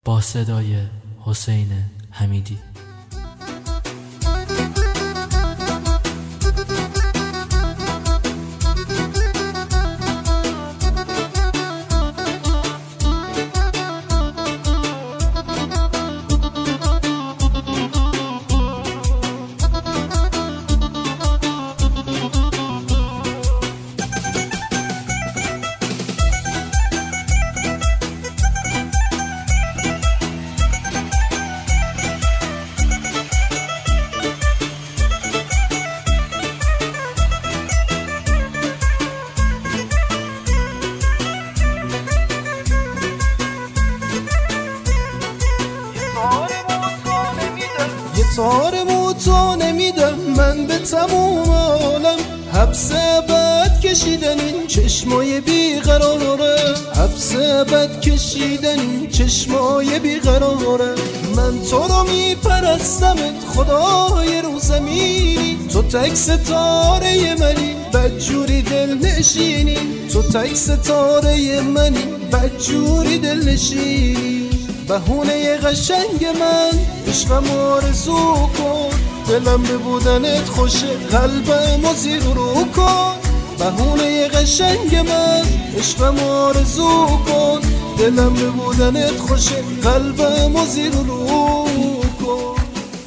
با صدای حسین حمیدی. تار موتو نمیدم من به تموم عالم، حبس بد کشیدن این چشمای بیقراره، حبس بد کشیدن این چشمای بیقراره. من تو رو میپرستمت خدای رو زمینی، تو تک ستاره منی بدجوری دل نشینی، تو تک ستاره منی بدجوری دل نشینی. بهونه قشنگ من عشقم آرزو کن، دلم به بودنت خوشه قلبم زیر رو کن. بهونه قشنگ من عشقم آرزو کن، دلم به بودنت خوشه قلبم زیر رو کن.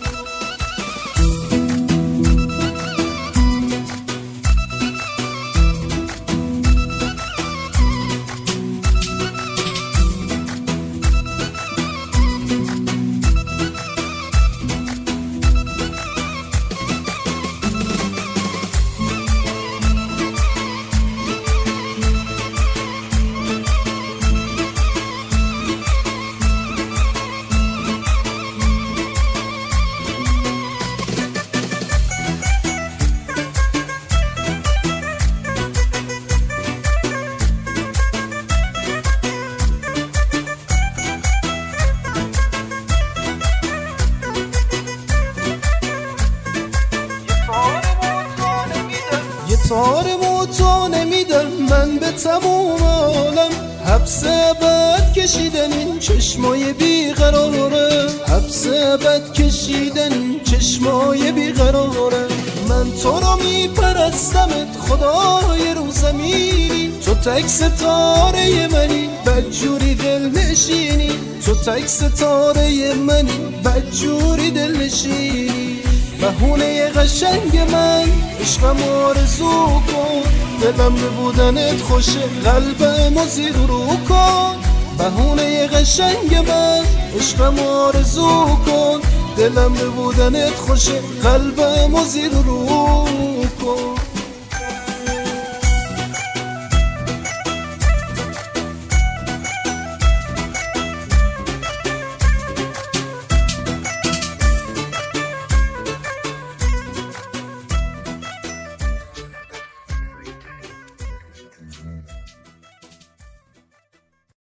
تار موتو نمیدم من به تموم عالم، حبس بد کشیدن این چشمای بیقراره، حبس بد کشیدن این چشمای بیقراره. من تو رو میپرستمت خدای رو زمینی، تو تک ستاره منی بدجوری دل نشینی، تو تک ستاره منی بدجوری دل نشینی. بهونه قشنگ من عشقم آرزو کن، دلم به بودنت خوشه قلبم زیر رو کن. بهونه قشنگ من عشقم آرزو کن، دلم به بودنت خوشه قلبم زیر رو